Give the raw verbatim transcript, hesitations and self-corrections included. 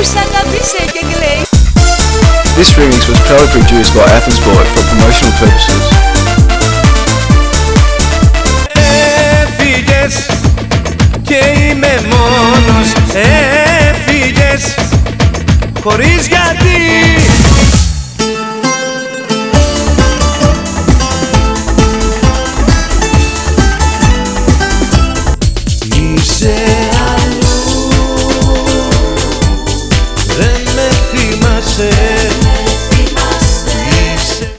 This remix was proudly produced by Athens Boy for promotional purposes. Έφυγες και είμαι μόνος, έφυγες χωρίς